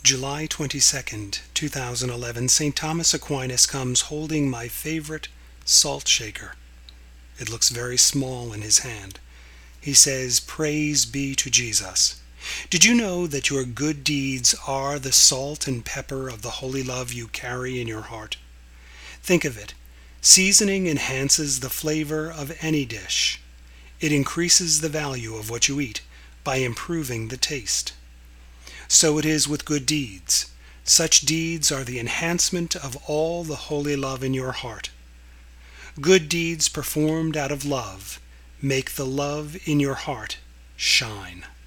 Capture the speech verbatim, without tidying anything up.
July twenty-second, two thousand eleven, Saint Thomas Aquinas comes holding my favorite salt shaker. It looks very small in his hand. He says, "Praise be to Jesus." Did you know that your good deeds are the salt and pepper of the holy love you carry in your heart? Think of it. Seasoning enhances the flavor of any dish. It increases the value of what you eat by improving the taste. So it is with good deeds. Such deeds are the enhancement of all the holy love in your heart. Good deeds performed out of love make the love in your heart shine.